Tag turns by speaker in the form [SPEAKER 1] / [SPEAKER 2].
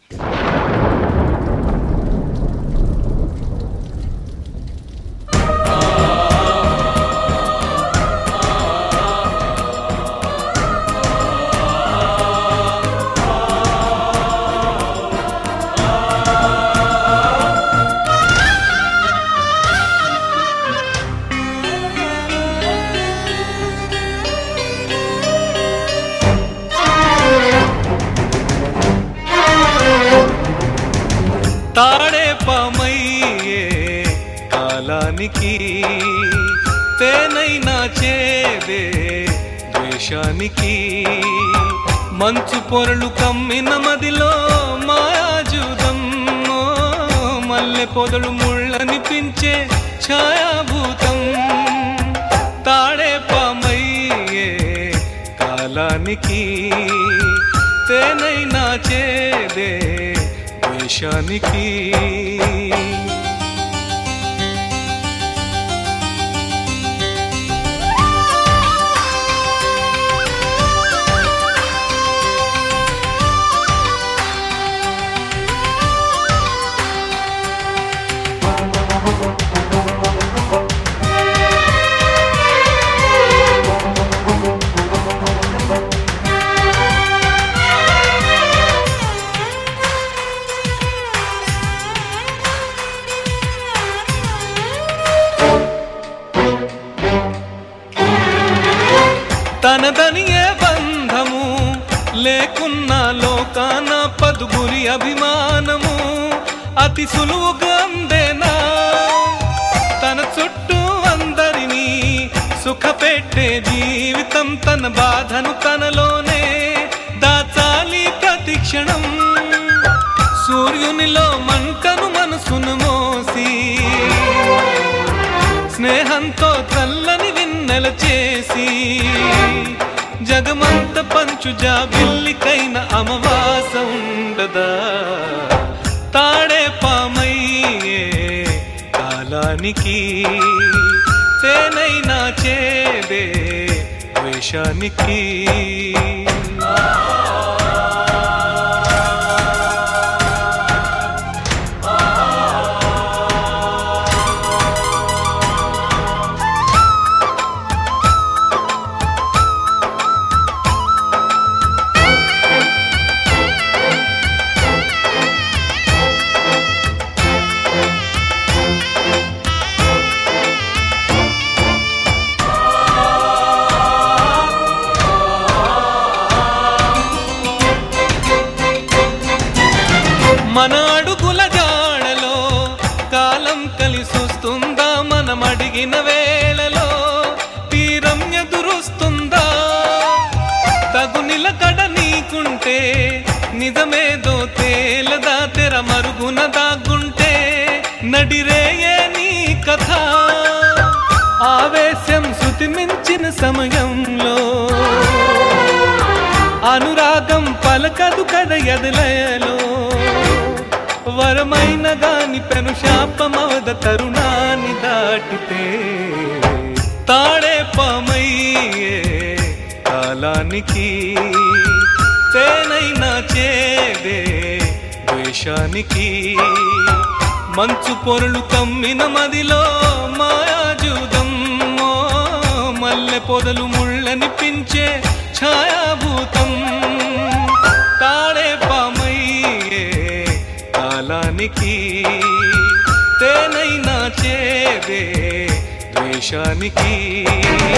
[SPEAKER 1] తాడే పామయ్యే కాలానికి తేనైనా చేదే ద్వేషానికి మంచు పొరలు కమ్మిన మదిలో మాయాజూదం మల్లె పొదలు ముళ్ళనిపించే ఛాయాభూతం తాడే పామయ్యే కాలానికి తేనైనా చేదే ద్వేషానికి తనదనియే బంధము లేకున్న లోకాన పదుగురి అభిమానము అతి సులువుగా అందేనా తన చుట్టూ అందరినీ సుఖపెట్టే జీవితం తన బాధను తనలోనే దాచాలి ప్రతిక్షణం సూర్యునిలో మంటను మనసును మోసి స్నేహంతో చల్లని వెన్నెల చేసి జగమంత పంచు జాబిల్లికైన అమవాస ఉండదా తాడే పామయ్యే కాలానికి తేనైనా చేదే ద్వేషానికి మన అడుగుల జాడలో కాలం కలిసొస్తుందా మనం అడిగిన వేళలో తీరం ఎదురొస్తుందా తగు నిలకడ నీకుంటే నిజమేదో తేలదా తెర మరుగున దాగుంటే నడిరేయే నీ కథ ఆవేశం శృతి మించిన సమయంలో అనురాగం పలకదు కద ఎదలయలో వరమైన గాని పెను శాపమవద తరుణాన్ని దాటితే తాడే పామయ్యే కాలానికి తేనైనా చేదే ద్వేషానికి మంచు పొరలు కమ్మిన మదిలో మాయాజూదం మల్లె పొదలు ముళ్ళనిపించే ఛాయాభూతం తాడే పామయ్యే కాలానికి తేనైనా చేదే ద్వేషానికి